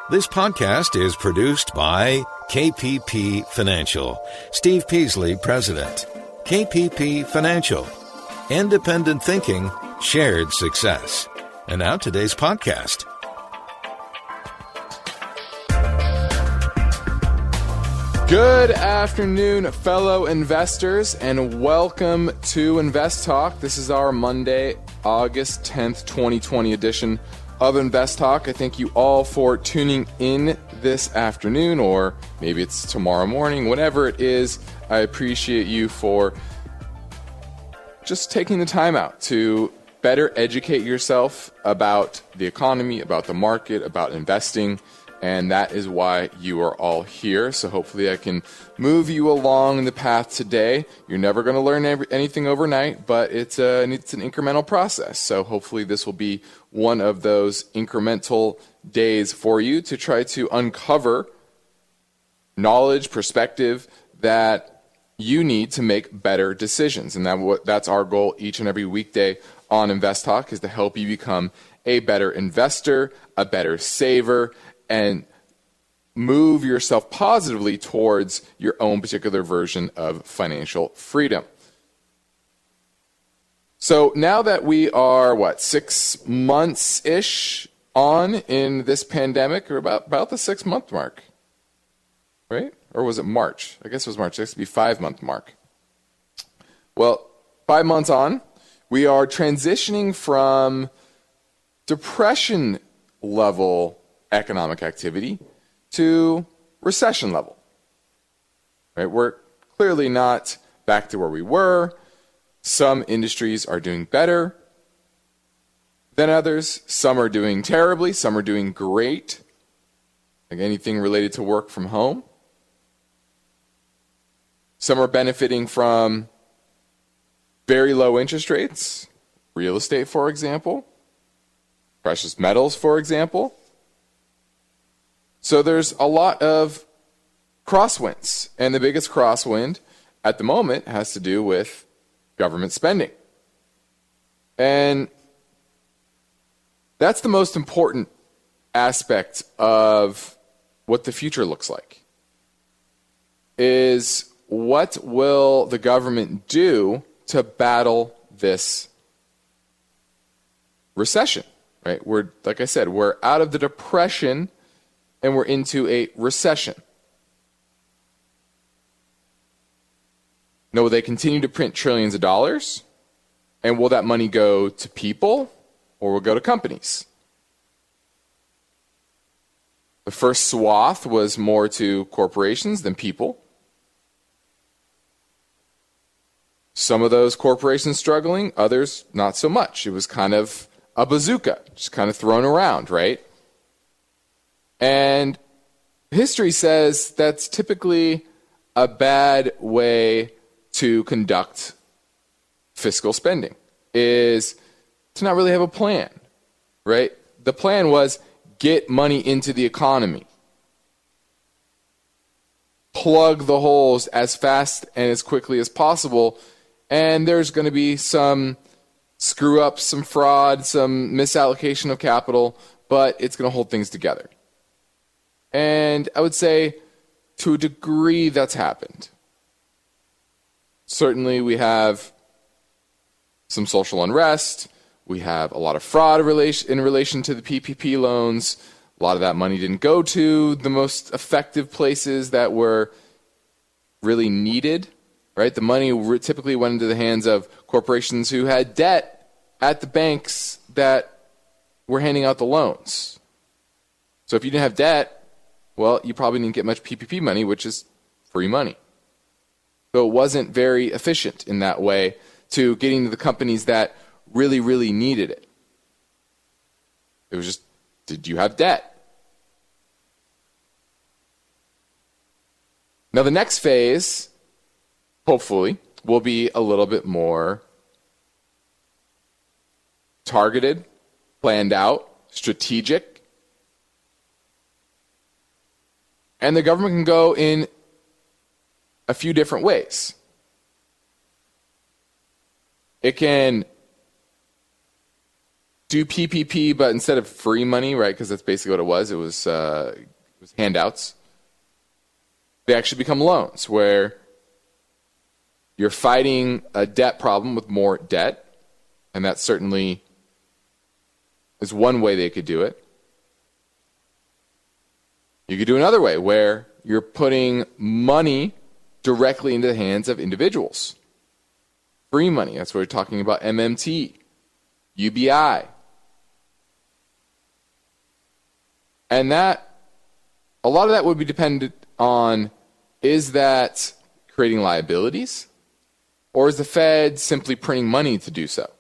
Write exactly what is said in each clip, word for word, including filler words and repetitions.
This podcast is produced by K P P Financial. Steve Peasley, President. K P P Financial. Independent thinking, shared success. And now today's podcast. Good afternoon, fellow investors, and welcome to Invest Talk. This is our Monday, August tenth, twenty twenty edition of Invest Talk. I thank you all for tuning in this afternoon, or maybe it's tomorrow morning, whatever it is. I appreciate you for just taking the time out to better educate yourself about the economy, about the market, about investing. And that is why you are all here. So hopefully I can move you along the path today. You're never going to learn every, anything overnight, but it's, a, it's an incremental process. So hopefully this will be one of those incremental days for you to try to uncover knowledge, perspective that you need to make better decisions. And that, that's our goal each and every weekday on Invest Talk, is to help you become a better investor, a better saver, and move yourself positively towards your own particular version of financial freedom. So now that we are, what, six months-ish on in this pandemic, or about, about the six-month mark, right? Or was it March? I guess it was March. It used to be five-month mark. Well, five months on, we are transitioning from depression-level economic activity to recession level. Right? We're clearly not back to where we were. Some industries are doing better than others. Some are doing terribly. Some are doing great. Like anything related to work from home. Some are benefiting from very low interest rates. Real estate, for example. Precious metals, for example. So there's a lot of crosswinds, and the biggest crosswind at the moment has to do with government spending. And that's the most important aspect of what the future looks like, is what will the government do to battle this recession, right? We're, like I said, we're out of the depression and we're into a recession. Now, will they continue to print trillions of dollars? And will that money go to people or will it go to companies? The first swath was more to corporations than people. Some of those corporations struggling, others not so much. It was kind of a bazooka, just kind of thrown around, right? And history says that's typically a bad way to conduct fiscal spending, is to not really have a plan, right? The plan was get money into the economy. Plug the holes as fast and as quickly as possible, and there's going to be some screw-ups, some fraud, some misallocation of capital, but it's going to hold things together. And I would say, to a degree, that's happened. Certainly, we have some social unrest. We have a lot of fraud in relation to the P P P loans. A lot of that money didn't go to the most effective places that were really needed, right? The money typically went into the hands of corporations who had debt at the banks that were handing out the loans. So if you didn't have debt, well, you probably didn't get much P P P money, which is free money. So it wasn't very efficient in that way to getting to the companies that really, really needed it. It was just, did you have debt? Now the next phase, hopefully, will be a little bit more targeted, planned out, strategic. And the government can go in a few different ways. It can do P P P, but instead of free money, right, because that's basically what it was, it was, uh, it was handouts, they actually become loans where you're fighting a debt problem with more debt, and that certainly is one way they could do it. You could do another way where you're putting money directly into the hands of individuals. Free money, that's what we're talking about, M M T, U B I. And that, a lot of that would be dependent on, is that creating liabilities? Or is the Fed simply printing money to do so?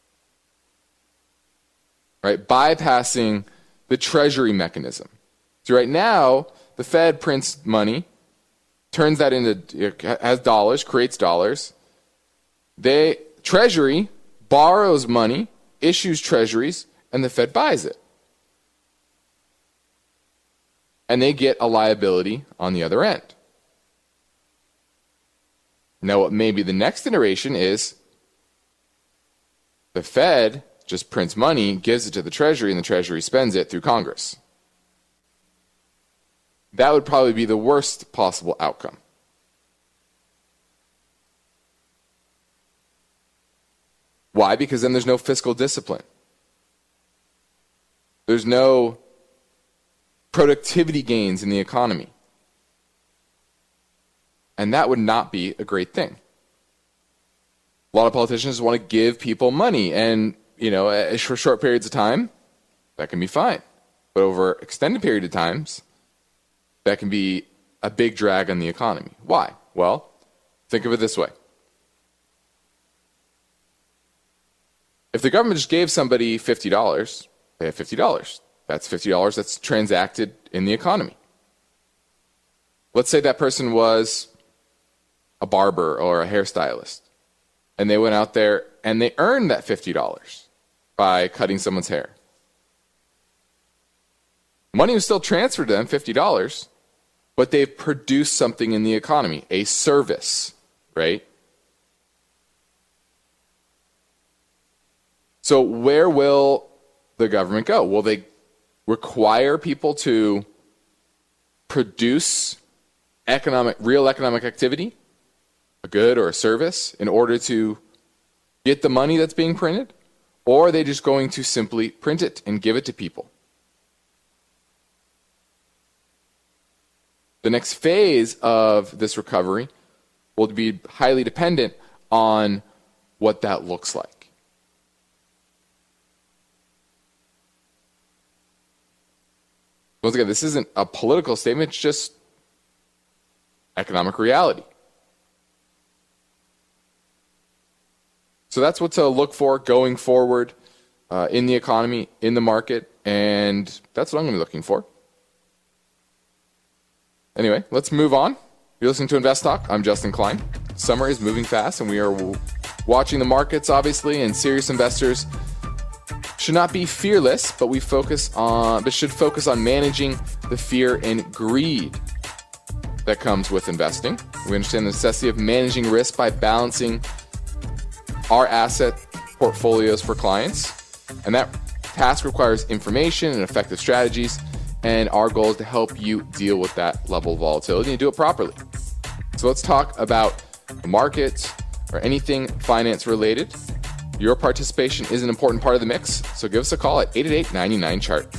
Right? Bypassing the Treasury mechanism. So right now, the Fed prints money, turns that into, has dollars, creates dollars. They, Treasury borrows money, issues treasuries, and the Fed buys it. And they get a liability on the other end. Now, what may be the next iteration is the Fed just prints money, gives it to the Treasury, and the Treasury spends it through Congress. That would probably be the worst possible outcome. Why? Because then there's no fiscal discipline. There's no productivity gains in the economy. And that would not be a great thing. A lot of politicians want to give people money, and, you know, for short periods of time, that can be fine. But over extended period of times, that can be a big drag on the economy. Why? Well, think of it this way. If the government just gave somebody fifty dollars, they have fifty dollars. That's fifty dollars that's transacted in the economy. Let's say that person was a barber or a hairstylist, and they went out there and they earned that fifty dollars by cutting someone's hair. Money was still transferred to them, fifty dollars, but they've produced something in the economy, a service, right? So where will the government go? Will they require people to produce economic, real economic activity, a good or a service, in order to get the money that's being printed? Or are they just going to simply print it and give it to people? The next phase of this recovery will be highly dependent on what that looks like. Once again, this isn't a political statement, it's just economic reality. So that's what to look for going forward uh, in the economy, in the market, and that's what I'm going to be looking for. Anyway, let's move on. You're listening to Invest Talk. I'm Justin Klein. Summer is moving fast, and we are w- watching the markets, obviously, and serious investors should not be fearless, but we focus on, but should focus on managing the fear and greed that comes with investing. We understand the necessity of managing risk by balancing our asset portfolios for clients, and that task requires information and effective strategies, and our goal is to help you deal with that level of volatility and do it properly. So let's talk about the market or anything finance related. Your participation is an important part of the mix, so give us a call at eight eight eight, nine nine, C H A R T.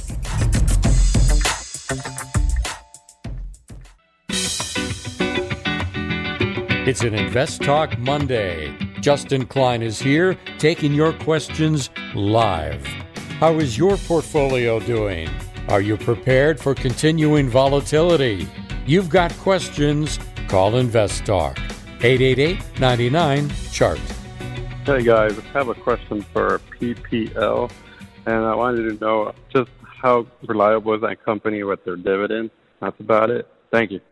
It's an Invest Talk Monday. Justin Klein is here, taking your questions live. How is your portfolio doing? Are you prepared for continuing volatility? You've got questions, call Invest Talk. eight eight eight, nine nine, C H A R T. Hey guys, I have a question for P P L, and I wanted to know just how reliable is that company with their dividend? That's about it. Thank you.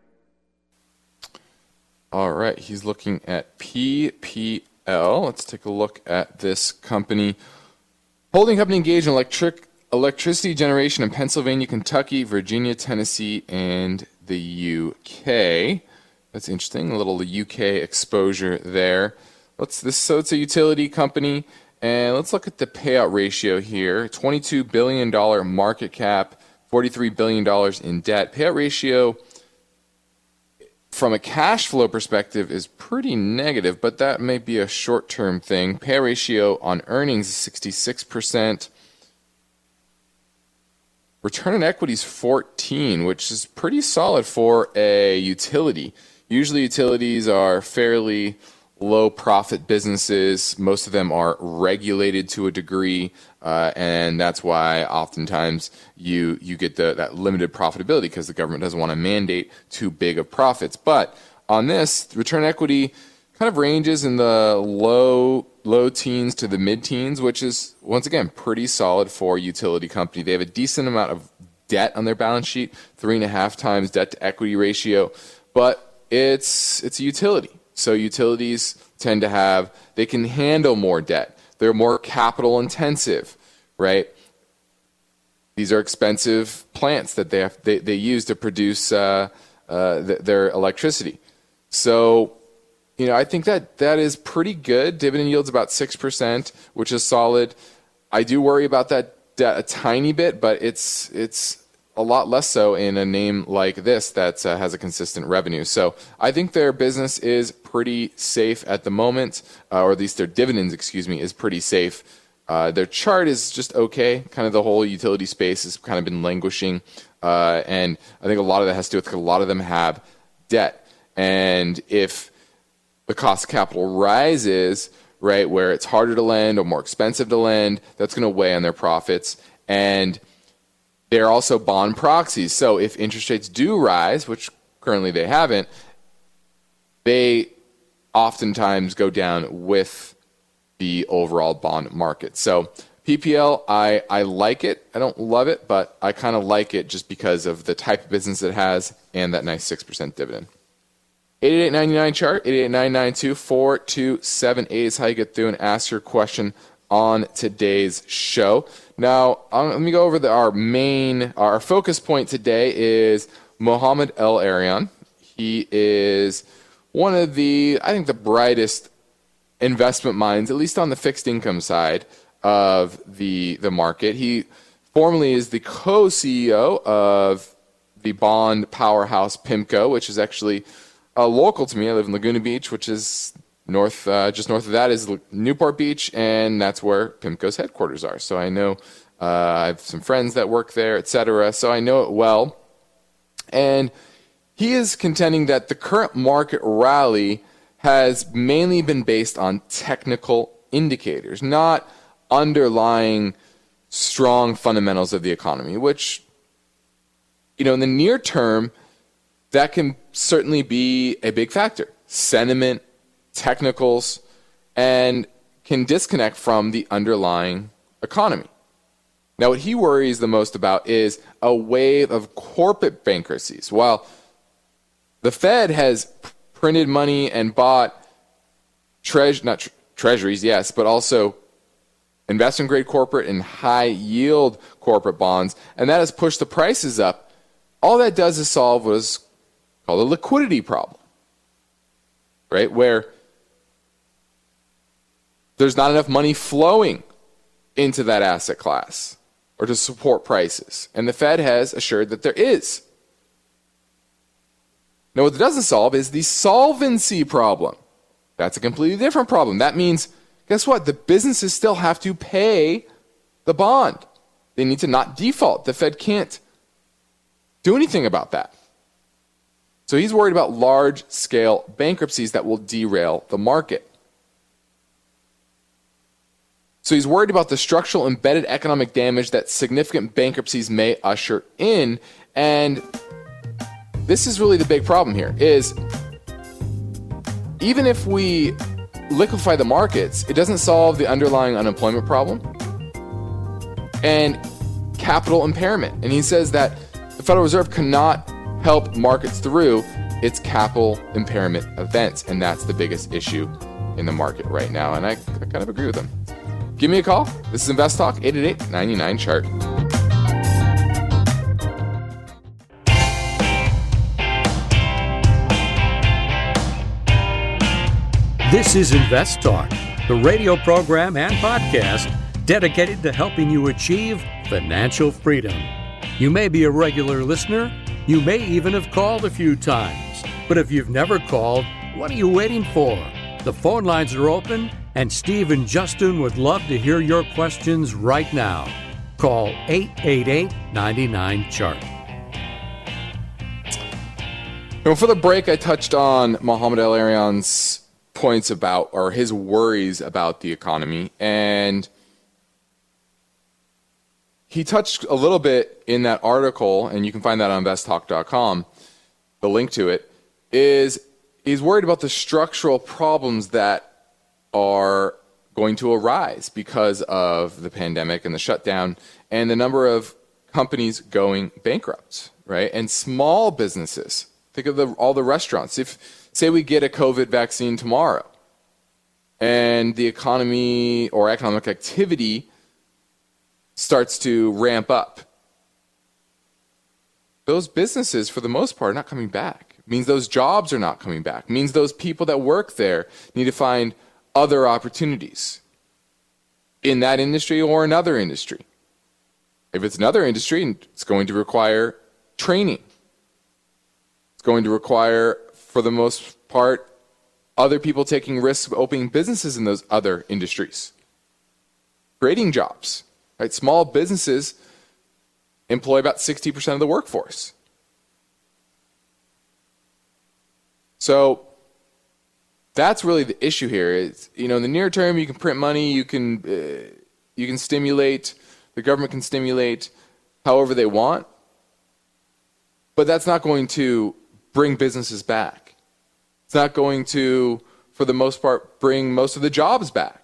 All right, he's looking at P P L. Let's take a look at this company. Holding company engaged in electric electricity generation in Pennsylvania, Kentucky, Virginia, Tennessee, and the U K. That's interesting, a little U K exposure there. Let's this so it's a utility company, And let's look at the payout ratio here. twenty-two billion dollars market cap, forty-three billion dollars in debt. Payout ratio from a cash flow perspective is pretty negative, but that may be a short-term thing. Payout ratio on earnings is sixty-six percent. Return on equity is fourteen, which is pretty solid for a utility. Usually utilities are fairly low profit businesses. Most of them are regulated to a degree, uh, and that's why oftentimes you you get the, that limited profitability because the government doesn't want to mandate too big of profits. But on this, return on equity kind of ranges in the low low teens to the mid-teens, which is, once again, pretty solid for a utility company. They have a decent amount of debt on their balance sheet, three and a half times debt to equity ratio, but it's it's a utility. So utilities tend to have, they can handle more debt. They're more capital intensive, right? These are expensive plants that they have, they, they use to produce uh, uh, th- their electricity. So, you know, I think that that is pretty good. Dividend yield's about six percent, which is solid. I do worry about that debt a tiny bit, but it's it's a lot less so in a name like this that uh, has a consistent revenue. So I think their business is pretty safe at the moment, uh, or at least their dividends, excuse me, is pretty safe. Uh, their chart is just okay. Kind of the whole utility space has kind of been languishing, uh, and I think a lot of that has to do with a lot of them have debt. And if the cost of capital rises, right, where it's harder to lend or more expensive to lend, that's going to weigh on their profits. And they're also bond proxies. So if interest rates do rise, which currently they haven't, they oftentimes go down with the overall bond market. So P P L, I, I like it. I don't love it, but I kind of like it just because of the type of business it has and that nice six percent dividend. eight eight eight, nine nine, chart, eight eight eight, nine nine two, four two seven eight is how you get through and ask your question on today's show. Now, um, let me go over the, our main, our focus point today is Mohamed El-Erian. He is one of the, I think, the brightest investment minds, at least on the fixed income side of the the market. He formerly is the co-C E O of the bond powerhouse PIMCO, which is actually uh, local to me. I live in Laguna Beach, which is north, uh, just north of that is Newport Beach, and that's where PIMCO's headquarters are. So I know uh, I have some friends that work there, et cetera. So I know it well. And he is contending that the current market rally has mainly been based on technical indicators, not underlying strong fundamentals of the economy, which, you know, in the near term, that can certainly be a big factor. Sentiment, technicals, and can disconnect from the underlying economy. Now, what he worries the most about is a wave of corporate bankruptcies. While the Fed has printed money and bought treas- not tre- treasuries, yes, but also investment-grade corporate and high-yield corporate bonds, and that has pushed the prices up, all that does is solve what is called a liquidity problem, right? Where there's not enough money flowing into that asset class or to support prices. And the Fed has assured that there is. Now, what it doesn't solve is the solvency problem. That's a completely different problem. That means, guess what? The businesses still have to pay the bond. They need to not default. The Fed can't do anything about that. So he's worried about large-scale bankruptcies that will derail the market. So he's worried about the structural embedded economic damage that significant bankruptcies may usher in. And this is really the big problem here, is even if we liquefy the markets, it doesn't solve the underlying unemployment problem and capital impairment. And he says that the Federal Reserve cannot help markets through its capital impairment events. And that's the biggest issue in the market right now. And I, I kind of agree with him. Give me a call. This is Invest Talk, eight eight eight, nine nine, chart. This is Invest Talk. the radio program and podcast dedicated to helping you achieve financial freedom. You may be a regular listener. You may even have called a few times. But if you've never called, what are you waiting for? The phone lines are open, and Steve and Justin would love to hear your questions right now. Call eight eight eight, nine nine, C H A R T. Before the break, I touched on Mohamed El-Erian's points about, or his worries about the economy, and he touched a little bit in that article, and you can find that on invest talk dot com, the link to it, is he's worried about the structural problems that are going to arise because of the pandemic and the shutdown and the number of companies going bankrupt, right? And small businesses. Think of the, all the restaurants. If, say we get a COVID vaccine tomorrow and the economy or economic activity starts to ramp up, those businesses, for the most part, are not coming back. It means those jobs are not coming back. It means those people that work there need to find other opportunities in that industry or another industry. If it's another industry, it's going to require training. It's going to require, for the most part, other people taking risks of opening businesses in those other industries, creating jobs. Right? Small businesses employ about sixty percent of the workforce. So that's really the issue here. It's, you know, in the near term, you can print money, you can uh, you can stimulate, the government can stimulate however they want, but that's not going to bring businesses back. It's not going to, for the most part, bring most of the jobs back.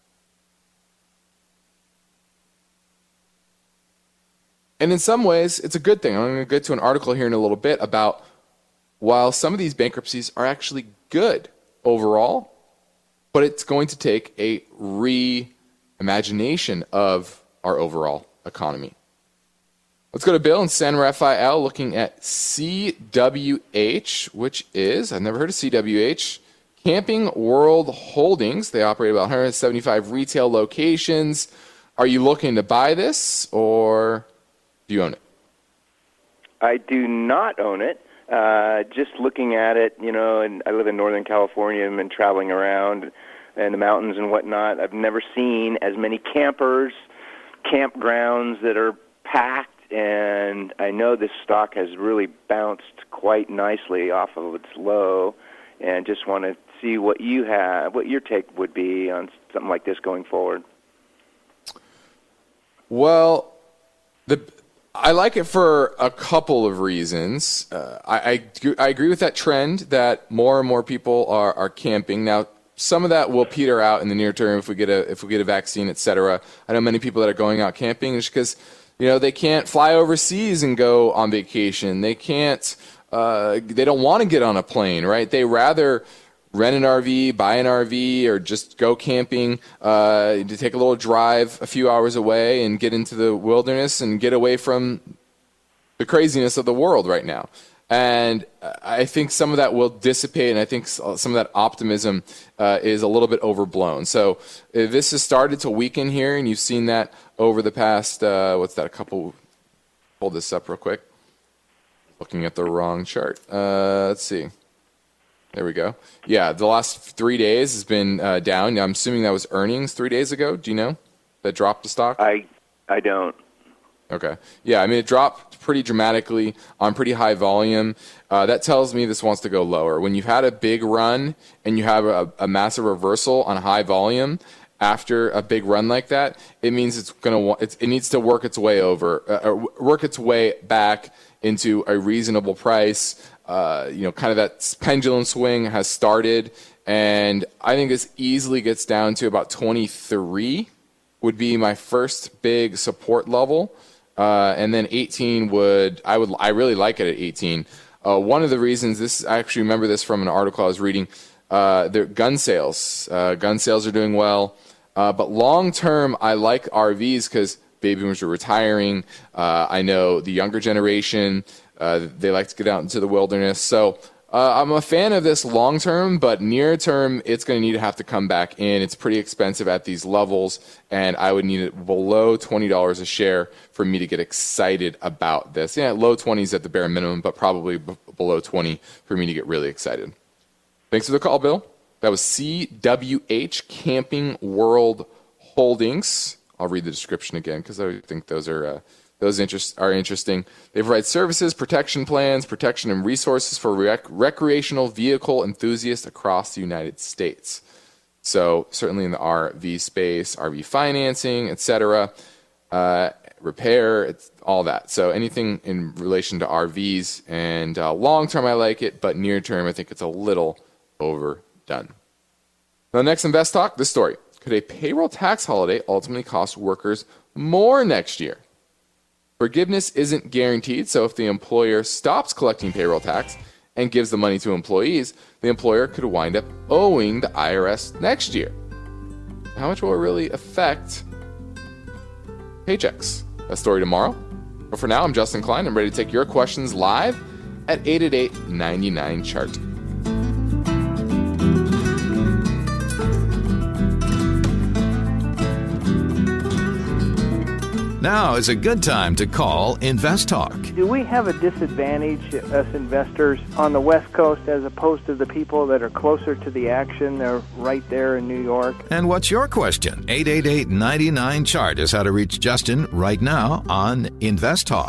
And in some ways, it's a good thing. I'm going to get to an article here in a little bit about while some of these bankruptcies are actually good overall, but it's going to take a reimagination of our overall economy. Let's go to Bill in San Rafael looking at C W H, which is, I've never heard of C W H, Camping World Holdings. They operate about one hundred seventy-five retail locations. Are you looking to buy this, or do you own it? I do not own it. Uh, just looking at it, you know, and I live in Northern California and been traveling around and the mountains and whatnot. I've never seen as many campers, campgrounds that are packed, and I know this stock has really bounced quite nicely off of its low, and just want to see what you have, what your take would be on something like this going forward. Well, the I like it for a couple of reasons. Uh, I, I I agree with that trend that more and more people are, are camping. Now, some of that will peter out in the near term if we get a if we get a vaccine, et cetera. I know many people that are going out camping just because, you know, they can't fly overseas and go on vacation. They can't. Uh, they don't want to get on a plane, right? They rather rent an R V, buy an R V, or just go camping uh, to take a little drive a few hours away and get into the wilderness and get away from the craziness of the world right now. And I think some of that will dissipate, and I think some of that optimism uh, is a little bit overblown. So if this has started to weaken here, and you've seen that over the past, uh, what's that, a couple, hold this up real quick. Looking at the wrong chart. Uh, let's see. There we go. Yeah, the last three days has been uh, down. I'm assuming that was earnings three days ago. Do you know that dropped the stock? I I don't. Okay. Yeah, I mean, it dropped pretty dramatically on pretty high volume. Uh, that tells me this wants to go lower. When you've had a big run and you have a, a massive reversal on high volume after a big run like that, it means it's going to it's, it needs to work its way over, uh, work its way back into a reasonable price. Uh, you know, kind of that pendulum swing has started, and I think this easily gets down to about twenty-three would be my first big support level, uh, and then eighteen would I would I really like it at eighteen. Uh, one of the reasons this I actually remember this from an article I was reading. Uh, their gun sales, uh, gun sales are doing well, uh, but long term I like R Vs because baby boomers are retiring. Uh, I know the younger generation. Uh, they like to get out into the wilderness. So uh, I'm a fan of this long term, but near term, it's going to need to have to come back in. It's pretty expensive at these levels, and I would need it below twenty dollars a share for me to get excited about this. Yeah, low twenties at the bare minimum, but probably b- below twenty for me to get really excited. Thanks for the call, Bill. That was C W H Camping World Holdings. I'll read the description again because I think those are uh, those interest are interesting. They provide services, protection plans, protection and resources for rec- recreational vehicle enthusiasts across the United States. So certainly in the R V space, R V financing, et cetera, uh, repair, it's all that. So anything in relation to R Vs, and uh, long term I like it, but near term I think it's a little overdone. Now, next Invest Talk, this story. Could a payroll tax holiday ultimately cost workers more next year? Forgiveness isn't guaranteed, so if the employer stops collecting payroll tax and gives the money to employees, the employer could wind up owing the I R S next year. How much will it really affect paychecks? That story tomorrow. But for now, I'm Justin Klein. I'm ready to take your questions live at eight eight eight, nine nine, C H A R T. Now is a good time to call Invest Talk. Do we have a disadvantage, us investors, on the West Coast as opposed to the people that are closer to the action? They're right there in New York. And what's your question? eight eight eight, nine nine, C H A R T is how to reach Justin right now on Invest Talk.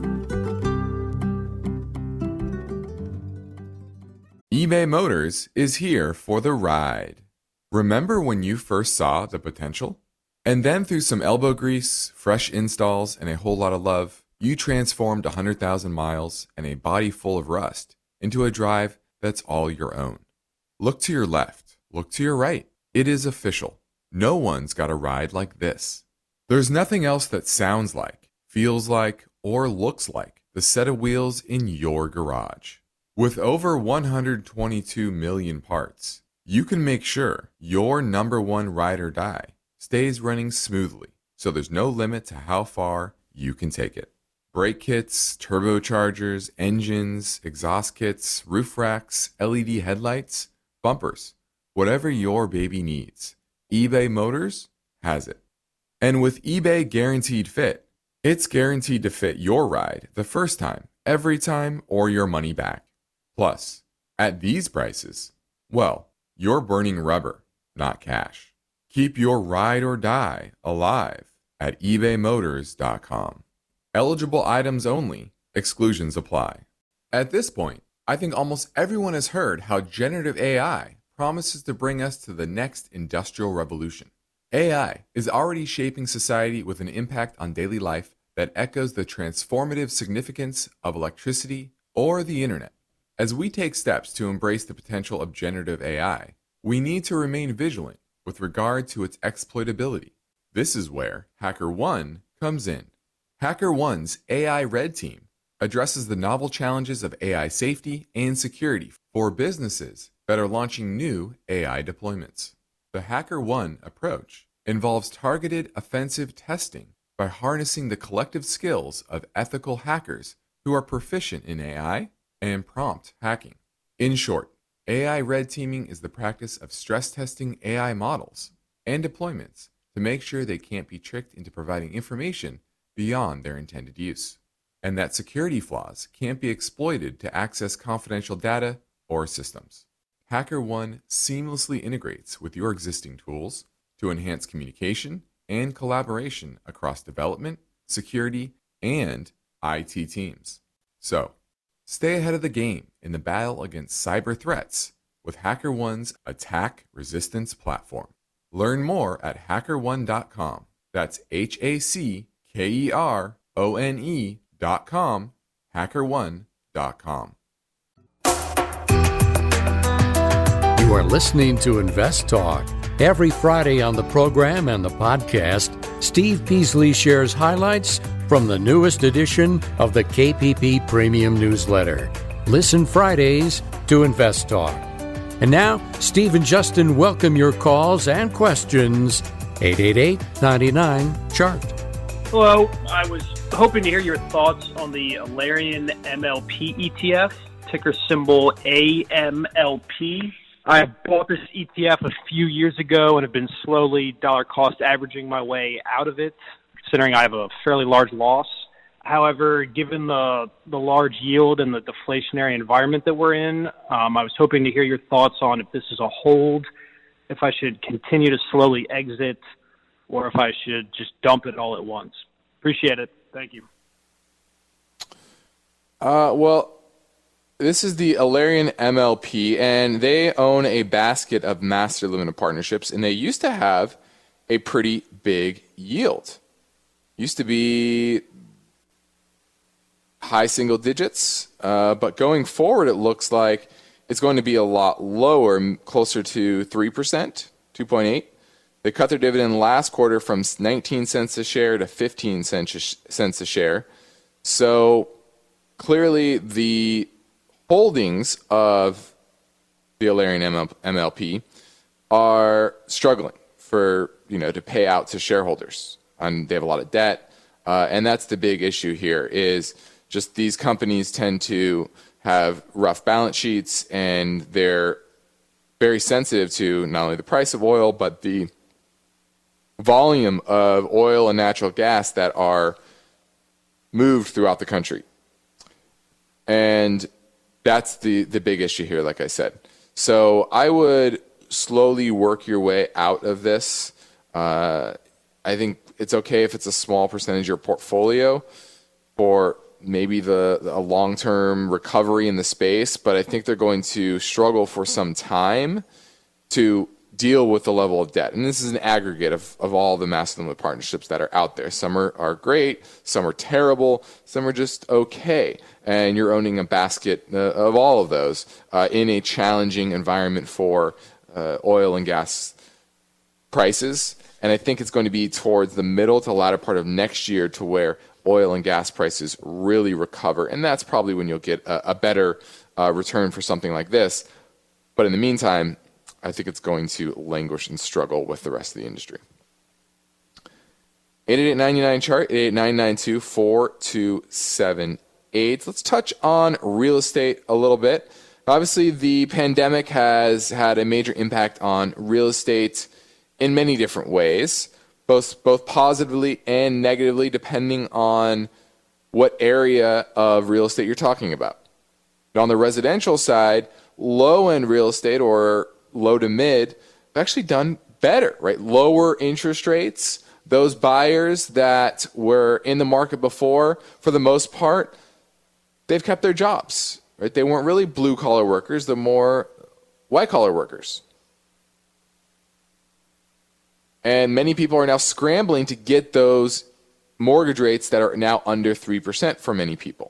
eBay Motors is here for the ride. Remember when you first saw the potential? And then through some elbow grease, fresh installs, and a whole lot of love, you transformed one hundred thousand miles and a body full of rust into a drive that's all your own. Look to your left. Look to your right. It is official. No one's got a ride like this. There's nothing else that sounds like, feels like, or looks like the set of wheels in your garage. With over one hundred twenty-two million parts, you can make sure your number one ride or die stays running smoothly, so there's no limit to how far you can take it. Brake kits, turbochargers, engines, exhaust kits, roof racks, L E D headlights, bumpers, whatever your baby needs, eBay Motors has it. And with eBay Guaranteed Fit, it's guaranteed to fit your ride the first time, every time, or your money back. Plus, at these prices, well, you're burning rubber, not cash. Keep your ride or die alive at ebay motors dot com. Eligible items only. Exclusions apply. At this point, I think almost everyone has heard how generative A I promises to bring us to the next industrial revolution. A I is already shaping society with an impact on daily life that echoes the transformative significance of electricity or the internet. As we take steps to embrace the potential of generative A I, we need to remain vigilant with regard to its exploitability. This is where HackerOne comes in. HackerOne's A I Red Team addresses the novel challenges of A I safety and security for businesses that are launching new A I deployments. The HackerOne approach involves targeted offensive testing by harnessing the collective skills of ethical hackers who are proficient in A I and prompt hacking. In short, A I red teaming is the practice of stress testing A I models and deployments to make sure they can't be tricked into providing information beyond their intended use, and that security flaws can't be exploited to access confidential data or systems. HackerOne seamlessly integrates with your existing tools to enhance communication and collaboration across development, security, and I T teams. So, stay ahead of the game in the battle against cyber threats with HackerOne's attack resistance platform. Learn more at hacker one dot com. That's H A C K E R O N E dot com, hacker one dot com. You are listening to Invest Talk. Every Friday on the program and the podcast, Steve Peasley shares highlights from the newest edition of the K P P Premium Newsletter. Listen Fridays to Invest Talk. And now, Steve and Justin welcome your calls and questions. eight eight eight, nine nine, C H A R T. Hello. I was hoping to hear your thoughts on the Alerian M L P E T F. ticker symbol A M L P. I bought this E T F a few years ago and have been slowly dollar cost averaging my way out of it, considering I have a fairly large loss. However, given the the large yield and the deflationary environment that we're in, um, I was hoping to hear your thoughts on if this is a hold, if I should continue to slowly exit, or if I should just dump it all at once. Appreciate it. Thank you. Uh, well, this is the Alerian M L P, and they own a basket of master limited partnerships, and they used to have a pretty big yield. Used to be high single digits, uh, but going forward, it looks like it's going to be a lot lower, closer to three percent, two point eight. They cut their dividend last quarter from nineteen cents a share to fifteen cents a share. So clearly the holdings of the Alerian M L P are struggling for, you know, to pay out to shareholders. And they have a lot of debt. Uh, and that's the big issue here is just these companies tend to have rough balance sheets, and they're very sensitive to not only the price of oil, but the volume of oil and natural gas that are moved throughout the country. And that's the, the big issue here, like I said. So I would slowly work your way out of this. Uh, I think it's okay if it's a small percentage of your portfolio for maybe the, the a long-term recovery in the space, but I think they're going to struggle for some time to deal with the level of debt. And this is an aggregate of, of all the master limited partnerships that are out there. Some are, are great, some are terrible, some are just okay. And you're owning a basket uh, of all of those uh, in a challenging environment for uh, oil and gas prices. And I think it's going to be towards the middle to the latter part of next year to where oil and gas prices really recover. And that's probably when you'll get a, a better uh, return for something like this. But in the meantime, I think it's going to languish and struggle with the rest of the industry. eight eight eight, nine nine, chart, eight eight nine nine two, four two seven eight. Let's touch on real estate a little bit. Obviously, the pandemic has had a major impact on real estate in many different ways, both both positively and negatively, depending on what area of real estate you're talking about. But on the residential side, low-end real estate or low to mid have actually done better, right? Lower interest rates, those buyers that were in the market before, for the most part, they've kept their jobs, right? They weren't really blue-collar workers, they're more white-collar workers. And many people are now scrambling to get those mortgage rates that are now under three percent for many people.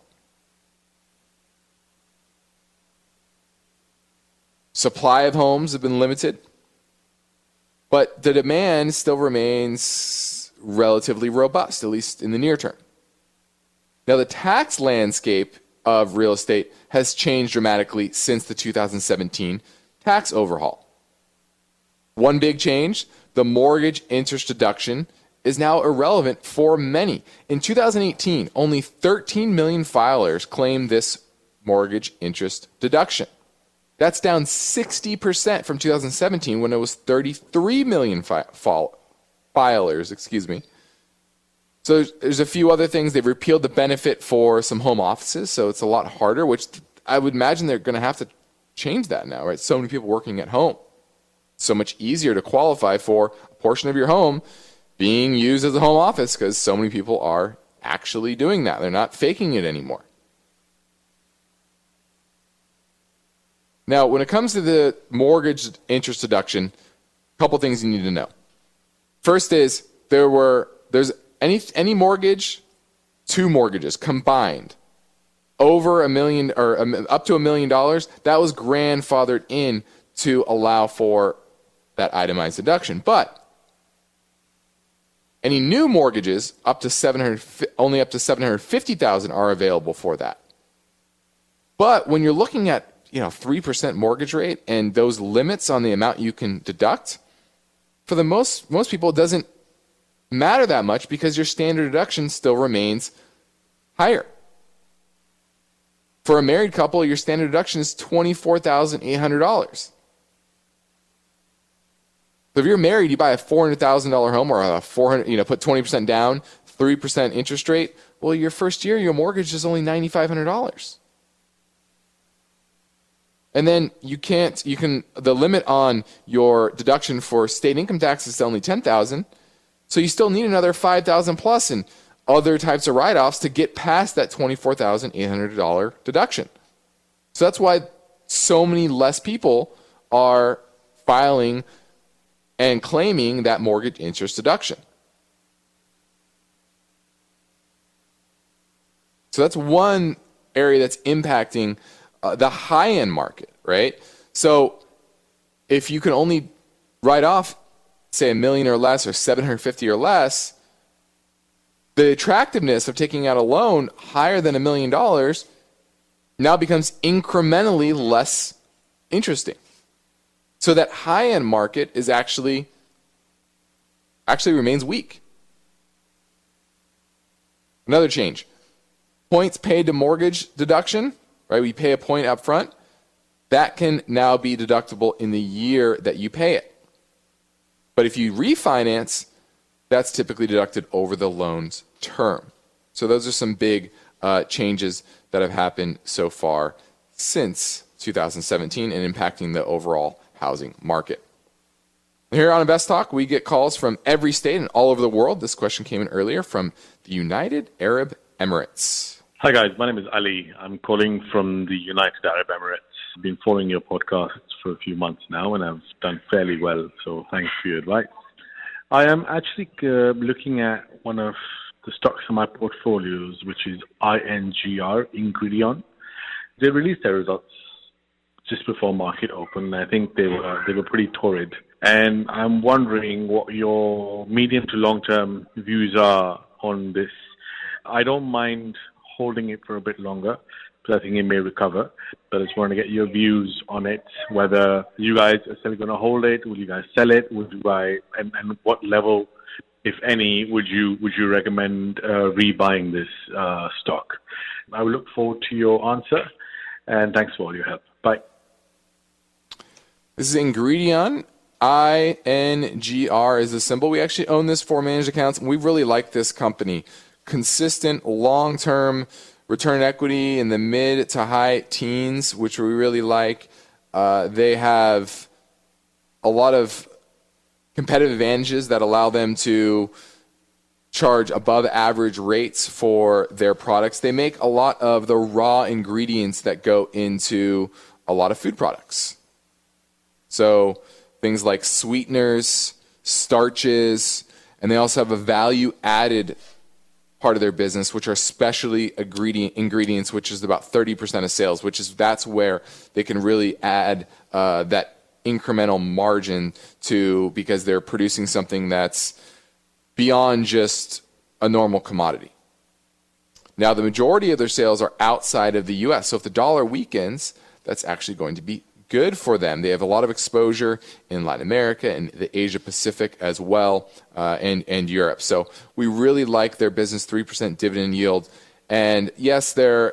Supply of homes have been limited, but the demand still remains relatively robust, at least in the near term. Now, the tax landscape of real estate has changed dramatically since the two thousand seventeen tax overhaul. One big change, the mortgage interest deduction is now irrelevant for many. In two thousand eighteen, only thirteen million filers claimed this mortgage interest deduction. That's down sixty percent from two thousand seventeen when it was thirty-three million fi- file- filers, excuse me. So there's, there's a few other things. They've repealed the benefit for some home offices, so it's a lot harder, which I would imagine they're going to have to change that now, right? So many people working at home. So much easier to qualify for a portion of your home being used as a home office because so many people are actually doing that. They're not faking it anymore. Now, when it comes to the mortgage interest deduction, a couple things you need to know. First is there were there's any any mortgage, two mortgages combined over a million or up to a million dollars, that was grandfathered in to allow for that itemized deduction. But any new mortgages up to seven hundred only up to seven hundred fifty thousand are available for that. But when you're looking at you know, three percent mortgage rate and those limits on the amount you can deduct, for the most most people, it doesn't matter that much because your standard deduction still remains higher. For a married couple, your standard deduction is twenty-four thousand eight hundred dollars. So if you're married, you buy a four hundred thousand dollars home or a four hundred, you know, put twenty percent down, three percent interest rate. Well, your first year, your mortgage is only nine thousand five hundred dollars. And then you can't, you can, the limit on your deduction for state income tax is only ten thousand dollars. So you still need another five thousand dollars plus in other types of write-offs to get past that twenty-four thousand eight hundred dollars deduction. So that's why so many less people are filing and claiming that mortgage interest deduction. So that's one area that's impacting uh, the high-end market, right? So if you can only write off, say, a million or less or seven hundred fifty or less, the attractiveness of taking out a loan higher than a million dollars now becomes incrementally less interesting. So that high-end market is actually actually remains weak. Another change. Points paid to mortgage deduction, right? We pay a point up front. That can now be deductible in the year that you pay it. But if you refinance, that's typically deducted over the loan's term. So those are some big uh, changes that have happened so far since two thousand seventeen and impacting the overall housing market. Here on Invest Talk, we get calls from every state and all over the world. This question came in earlier from the United Arab Emirates. Hi guys, my name is Ali. I'm calling from the United Arab Emirates. I've been following your podcasts for a few months now and I've done fairly well, so thanks for your advice. I am actually uh, looking at one of the stocks in my portfolios, which is I N G R, Ingredion. They released their results just before market open. I think they were they were pretty torrid. And I'm wondering what your medium to long-term views are on this. I don't mind holding it for a bit longer because I think it may recover. But I just want to get your views on it, whether you guys are still going to hold it, will you guys sell it, would you buy, and, and what level, if any, would you would you recommend uh, rebuying this uh, stock? I will look forward to your answer, and thanks for all your help. Bye. This is Ingredion. I N G R is the symbol. We actually own this for managed accounts, and we really like this company. Consistent, long-term return equity in the mid to high teens, which we really like. Uh, they have a lot of competitive advantages that allow them to charge above average rates for their products. They make a lot of the raw ingredients that go into a lot of food products. So things like sweeteners, starches, and they also have a value-added part of their business, which are specialty ingredient ingredients, which is about thirty percent of sales, which is that's where they can really add uh, that incremental margin to, because they're producing something that's beyond just a normal commodity. Now, the majority of their sales are outside of the U S, so if the dollar weakens, that's actually going to be good for them. They have a lot of exposure in Latin America and the Asia Pacific as well, uh, and, and Europe. So we really like their business, three percent dividend yield. And yes, their,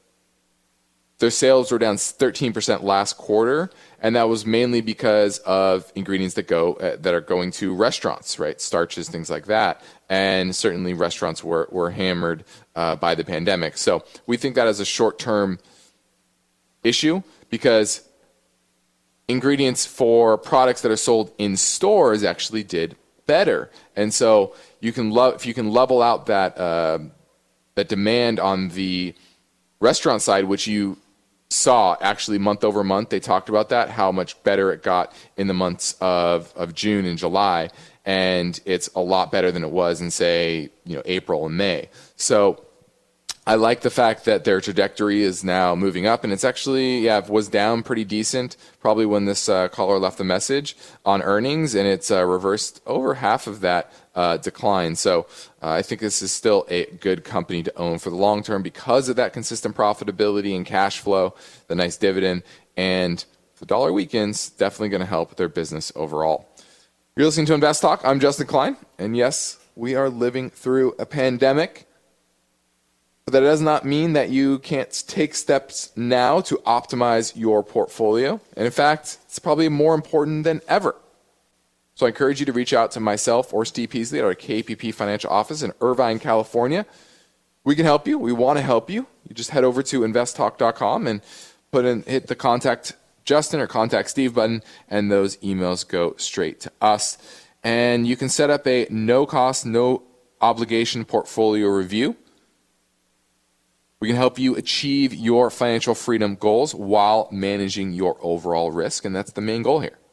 their sales were down thirteen percent last quarter, and that was mainly because of ingredients that go uh, that are going to restaurants, right? Starches, things like that. And certainly restaurants were, were hammered uh, by the pandemic. So we think that is a short-term issue, because ingredients for products that are sold in stores actually did better. And so you can lo- if you can level out that uh, that demand on the restaurant side, which you saw actually month over month, they talked about that, how much better it got in the months of, of June and July. And it's a lot better than it was in, say, you know, April and May. So I like the fact that their trajectory is now moving up, and it's actually, yeah, it was down pretty decent, probably when this uh, caller left the message on earnings, and it's uh, reversed over half of that uh, decline. So uh, I think this is still a good company to own for the long term because of that consistent profitability and cash flow, the nice dividend, and if the dollar weakens, definitely going to help their business overall. You're listening to Invest Talk. I'm Justin Klein, and yes, we are living through a pandemic. But that does not mean that you can't take steps now to optimize your portfolio. And in fact, it's probably more important than ever. So I encourage you to reach out to myself or Steve Peasley at our K P P Financial Office in Irvine, California. We can help you. We want to help you. You just head over to invest talk dot com and put in, hit the contact Justin or contact Steve button, and those emails go straight to us. And you can set up a no-cost, no-obligation portfolio review. We can help you achieve your financial freedom goals while managing your overall risk, and that's the main goal here.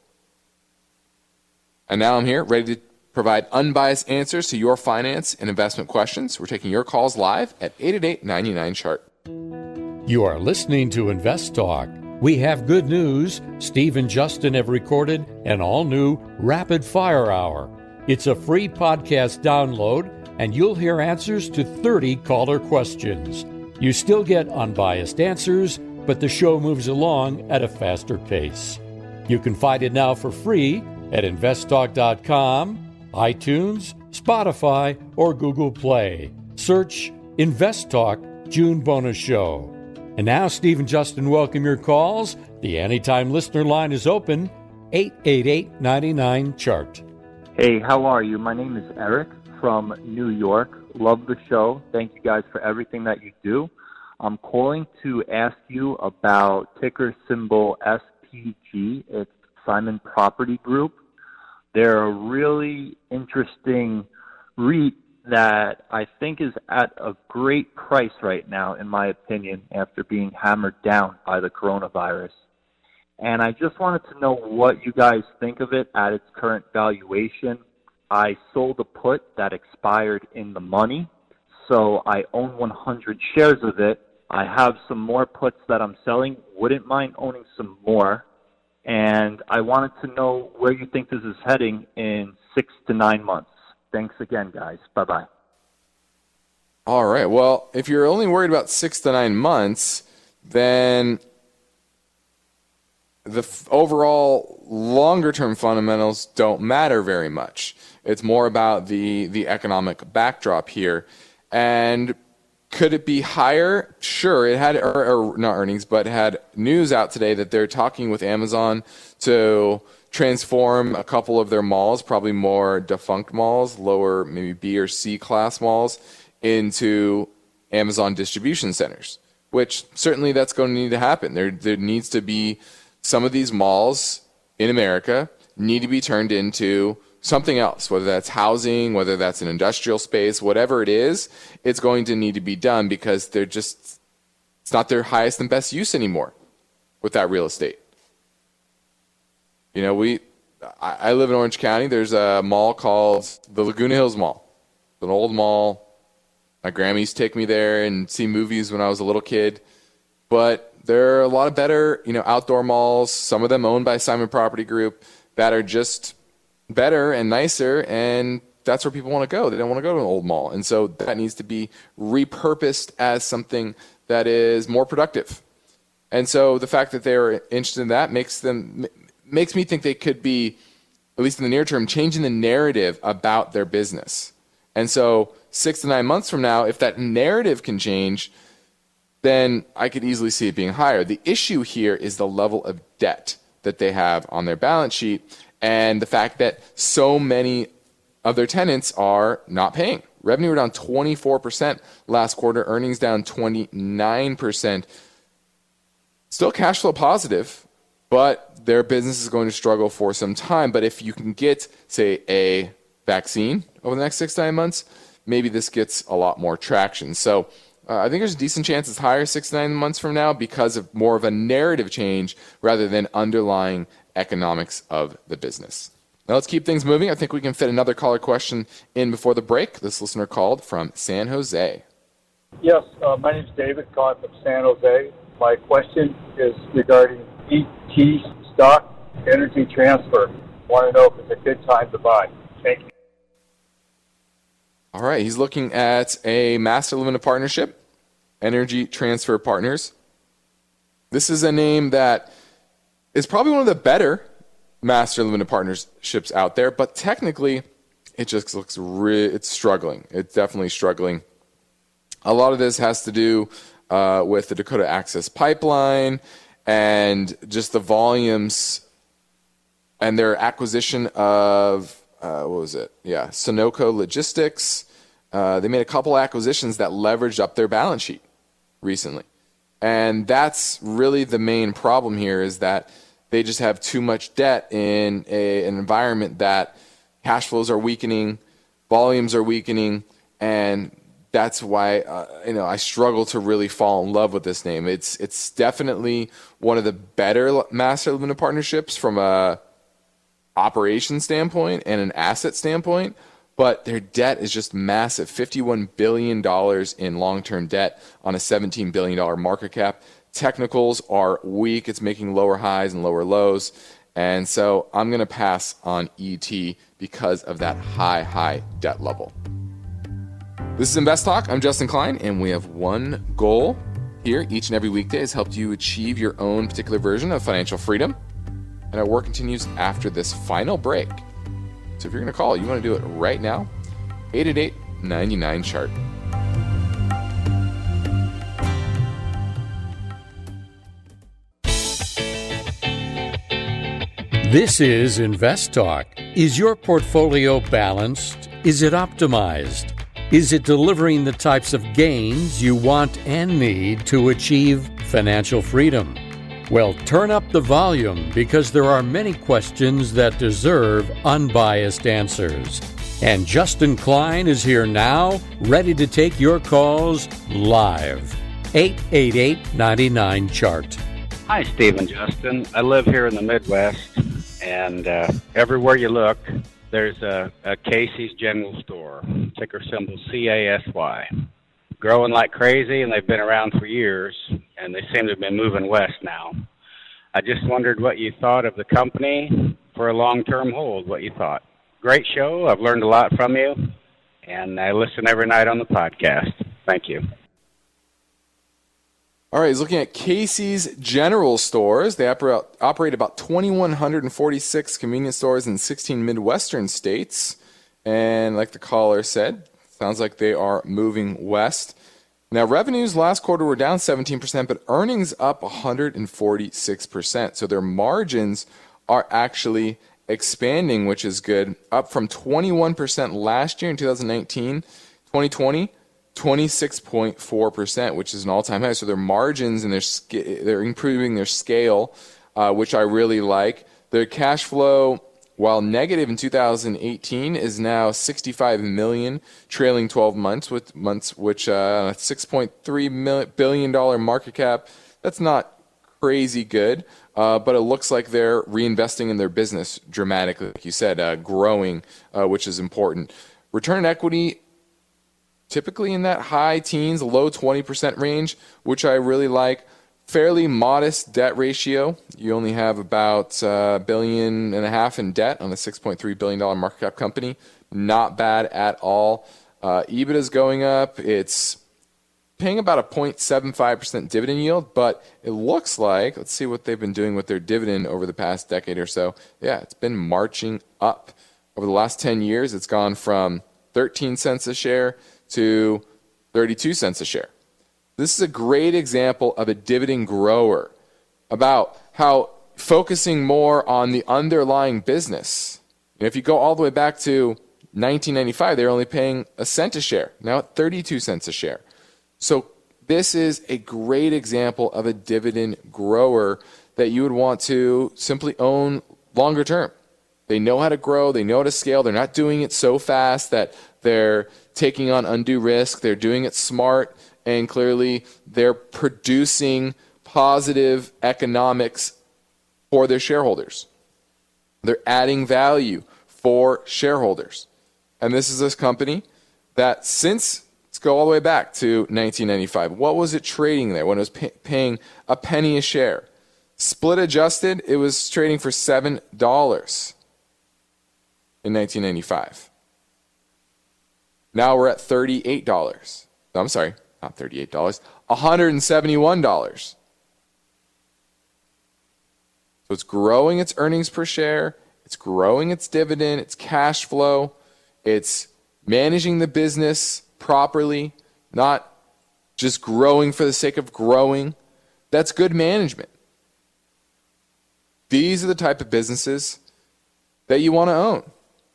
And now I'm here, ready to provide unbiased answers to your finance and investment questions. We're taking your calls live at eight eight eight, nine nine, C H A R T. You are listening to Invest Talk. We have good news. Steve and Justin have recorded an all-new Rapid Fire Hour. It's a free podcast download, and you'll hear answers to thirty caller questions. You still get unbiased answers, but the show moves along at a faster pace. You can find it now for free at invest talk dot com, iTunes, Spotify, or Google Play. Search Invest Talk June Bonus Show. And now Steve and Justin welcome your calls. The Anytime Listener line is open, eight eight eight, nine nine, C H A R T. Hey, how are you? My name is Eric from New York. Love the show. Thank you guys for everything that you do. I'm calling to ask you about ticker symbol S P G. It's Simon Property Group. They're a really interesting REIT that I think is at a great price right now, in my opinion, after being hammered down by the coronavirus. And I just wanted to know what you guys think of it at its current valuation. I sold a put that expired in the money, so I own one hundred shares of it. I have some more puts that I'm selling. Wouldn't mind owning some more. And I wanted to know where you think this is heading in six to nine months. Thanks again, guys. Bye-bye. All right. Well, if you're only worried about six to nine months, then the f- overall longer-term fundamentals don't matter very much. It's more about the, the economic backdrop here. And could it be higher? Sure. It had, or, or not earnings, but it had news out today that they're talking with Amazon to transform a couple of their malls, probably more defunct malls, lower maybe B or C class malls, into Amazon distribution centers, which certainly that's going to need to happen. There, there needs to be some of these malls in America need to be turned into something else, whether that's housing, whether that's an industrial space, whatever it is, it's going to need to be done because they're just, it's not their highest and best use anymore with that real estate. You know, we, I, I live in Orange County. There's a mall called the Laguna Hills Mall. It's an old mall. My grandma used to take me there and see movies when I was a little kid. But there are a lot of better, you know, outdoor malls, some of them owned by Simon Property Group, that are just better and nicer, and that's where people want to go. They don't want to go to an old mall. And so that needs to be repurposed as something that is more productive. And so the fact that they're interested in that makes them makes me think they could be, at least in the near term, changing the narrative about their business. And so six to nine months from now, if that narrative can change, then I could easily see it being higher. The issue here is the level of debt that they have on their balance sheet and the fact that so many of their tenants are not paying. Revenue were down twenty-four percent last quarter, earnings down twenty-nine percent. Still cash flow positive, but their business is going to struggle for some time. But if you can get, say, a vaccine over the next six to nine months, maybe this gets a lot more traction. So uh, I think there's a decent chance it's higher six to nine months from now because of more of a narrative change rather than underlying economics of the business. Now let's keep things moving. I think we can fit another caller question in before the break. This listener called from San Jose. Yes, uh, my name is David, calling from San Jose. My question is regarding E T stock, Energy Transfer. I want to know if it's a good time to buy. Thank you. All right, he's looking at a master limited partnership, Energy Transfer Partners. This is a name that is probably one of the better master limited partnerships out there, but technically it just looks re- it's struggling. It's definitely struggling. A lot of this has to do uh, with the Dakota Access Pipeline and just the volumes and their acquisition of, uh, what was it? Yeah, Sunoco Logistics. Uh, they made a couple acquisitions that leveraged up their balance sheet recently. And that's really the main problem here, is that they just have too much debt in a, an environment that cash flows are weakening, volumes are weakening, and that's why uh, you know I struggle to really fall in love with this name. It's it's definitely one of the better master limited partnerships from a operation standpoint and an asset standpoint, but their debt is just massive. fifty-one billion dollars in long-term debt on a seventeen billion dollars market cap. Technicals are weak. It's making lower highs and lower lows. And so I'm going to pass on E T because of that high, high debt level. This is Invest Talk. I'm Justin Klein, and we have one goal here each and every weekday has helped you achieve your own particular version of financial freedom. And our work continues after this final break. So if you're going to call, you want to do it right now, eight eight eight, nine nine, chart. This is Invest Talk. Is your portfolio balanced? Is it optimized? Is it delivering the types of gains you want and need to achieve financial freedom? Well, turn up the volume, because there are many questions that deserve unbiased answers. And Justin Klein is here now, ready to take your calls live. eight eight eight, nine nine, chart. Hi, Steve and Justin. I live here in the Midwest, and uh, everywhere you look, there's a, a Casey's General Store, ticker symbol C A S Y. Growing like crazy, and they've been around for years, and they seem to have been moving west now. I just wondered what you thought of the company for a long-term hold, what you thought. Great show. I've learned a lot from you, and I listen every night on the podcast. Thank you. All right, he's looking at Casey's General Stores. They operate, operate about two thousand one hundred forty-six convenience stores in sixteen Midwestern states. And like the caller said, sounds like they are moving west. Now, revenues last quarter were down seventeen percent, but earnings up one hundred forty-six percent. So their margins are actually expanding, which is good, up from twenty-one percent last year in two thousand nineteen. twenty twenty, twenty-six point four percent, which is an all-time high. So their margins and their sca- they're improving their scale, uh, which I really like. Their cash flow, while negative in two thousand eighteen, is now sixty-five million dollars trailing twelve months, with months which uh, six point three billion dollars market cap. That's not crazy good, uh, but it looks like they're reinvesting in their business dramatically, like you said, uh, growing, uh, which is important. Return on equity, typically in that high teens, low twenty percent range, which I really like. Fairly modest debt ratio. You only have about a uh, billion and a half in debt on a six point three billion dollars market cap company. Not bad at all. Uh, EBITDA is going up. It's paying about a zero point seven five percent dividend yield, but it looks like, let's see what they've been doing with their dividend over the past decade or so. Yeah, it's been marching up. Over the last ten years, it's gone from thirteen cents a share to thirty-two cents a share. This is a great example of a dividend grower, about how focusing more on the underlying business. And if you go all the way back to nineteen ninety-five, they were only paying a cent a share. Now at thirty-two cents a share. So this is a great example of a dividend grower that you would want to simply own longer term. They know how to grow. They know how to scale. They're not doing it so fast that they're taking on undue risk. They're doing it smart. And clearly, they're producing positive economics for their shareholders. They're adding value for shareholders. And this is this company that since, let's go all the way back to nineteen ninety-five, what was it trading there when it was pay, paying a penny a share? Split adjusted, it was trading for seven dollars in nineteen ninety-five. Now we're at thirty-eight dollars. I'm sorry. Not thirty-eight dollars, one hundred seventy-one dollars. So it's growing its earnings per share, it's growing its dividend, its cash flow, it's managing the business properly, not just growing for the sake of growing. That's good management. These are the type of businesses that you want to own.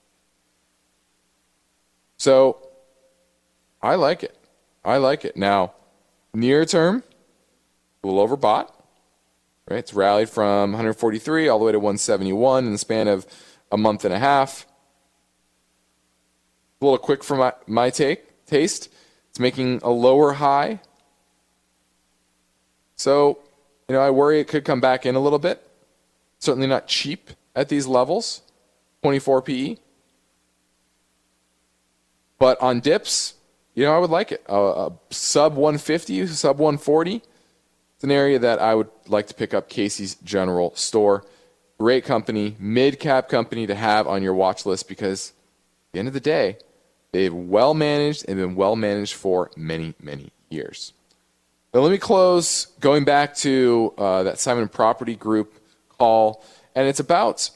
So I like it. I like it. Now, near term, a little overbought. Right? It's rallied from one forty-three all the way to one seventy-one in the span of a month and a half. A little quick for my, my take, taste. It's making a lower high. So, you know, I worry it could come back in a little bit. Certainly not cheap at these levels, twenty-four P E. But on dips, you know, I would like it. A, a sub one fifty, sub one forty. It's an area that I would like to pick up. Casey's General Store. Great company, mid-cap company to have on your watch list because at the end of the day, they've well managed and been well managed for many, many years. Now let me close going back to uh, that Simon Property Group call, and it's about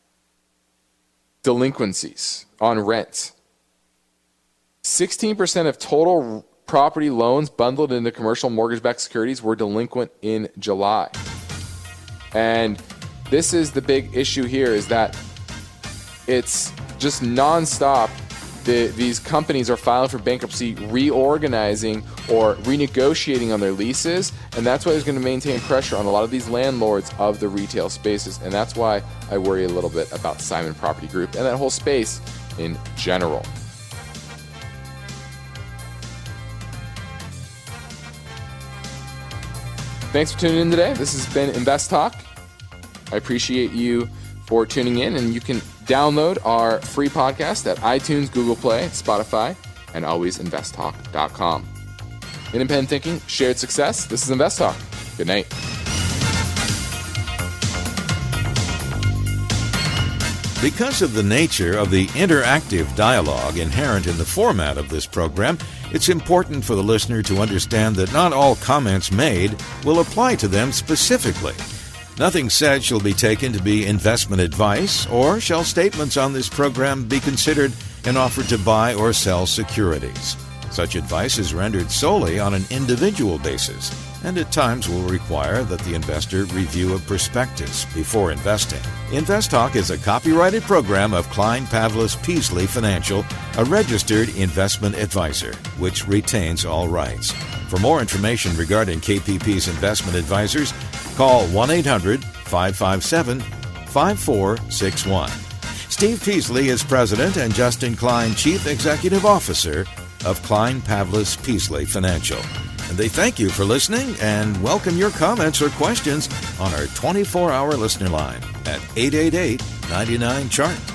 delinquencies on rent. sixteen percent of total property loans bundled into commercial mortgage-backed securities were delinquent in July. And this is the big issue here, is that it's just nonstop. The, these companies are filing for bankruptcy, reorganizing or renegotiating on their leases, and that's why there's going to maintain pressure on a lot of these landlords of the retail spaces, and that's why I worry a little bit about Simon Property Group and that whole space in general. Thanks for tuning in today. This has been Invest Talk. I appreciate you for tuning in, and you can download our free podcast at iTunes, Google Play, Spotify, and always invest talk dot com. Independent thinking, shared success. This is Invest Talk. Good night. Because of the nature of the interactive dialogue inherent in the format of this program, it's important for the listener to understand that not all comments made will apply to them specifically. Nothing said shall be taken to be investment advice, or shall statements on this program be considered an offer to buy or sell securities. Such advice is rendered solely on an individual basis, and at times will require that the investor review a prospectus before investing. Invest Talk is a copyrighted program of Klein Pavlis Peasley Financial, a registered investment advisor, which retains all rights. For more information regarding K P P's investment advisors, call one eight hundred, five five seven, five four six one. Steve Peasley is president and Justin Klein, chief executive officer of Klein Pavlis Peasley Financial. And they thank you for listening and welcome your comments or questions on our twenty-four hour listener line at eight eight eight, nine nine, C H A R T.